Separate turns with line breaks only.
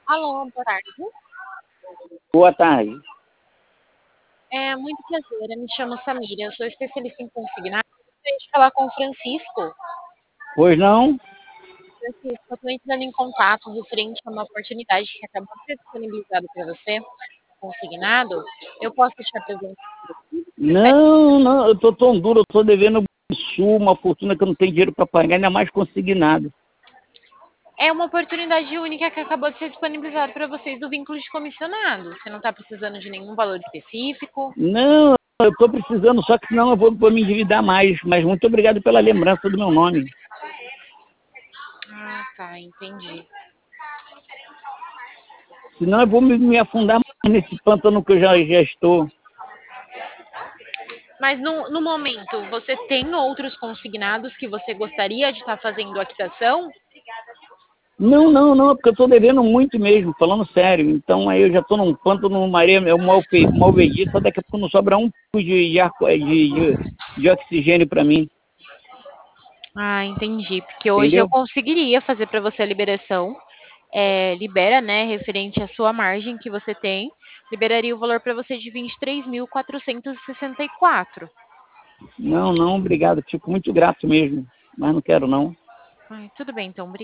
Alô, boa tarde.
Boa tarde.
Muito prazer, eu me chamo Samira, eu sou especialista em consignado. Gostaria de falar com o Francisco.
Pois não?
Francisco, eu estou entrando em contato referente a uma oportunidade que acabou de ser disponibilizada para você, consignado. Eu posso te apresentar por aqui? Você prefere?
Não, não, eu tô tão duro, eu tô devendo uma fortuna que eu não tenho dinheiro para pagar, ainda mais consignado.
É uma oportunidade única que acabou de ser disponibilizada para vocês do vínculo de comissionado. Você não está precisando de nenhum valor específico.
Não, eu tô precisando, só que senão eu vou me endividar mais. Mas muito obrigado pela lembrança do meu nome.
Ah, tá, entendi.
Senão eu vou me afundar mais nesse pântano que eu já estou.
Mas no momento, você tem outros consignados que você gostaria de estar fazendo a quitação?
Não, não, não, é porque eu tô devendo muito mesmo, falando sério. Então aí eu já tô num pântano, numa areia, é uma malvediça, daqui a pouco não sobra um pouco de oxigênio para mim,
Ah, entendi. Porque hoje eu
entendeu?
conseguiria fazer para você a liberação. Libera, né, referente à sua margem que você tem, liberaria o valor para você de 23.464.
Não, não, obrigado. Fico muito grato mesmo, mas não quero não.
Ai, tudo bem, então.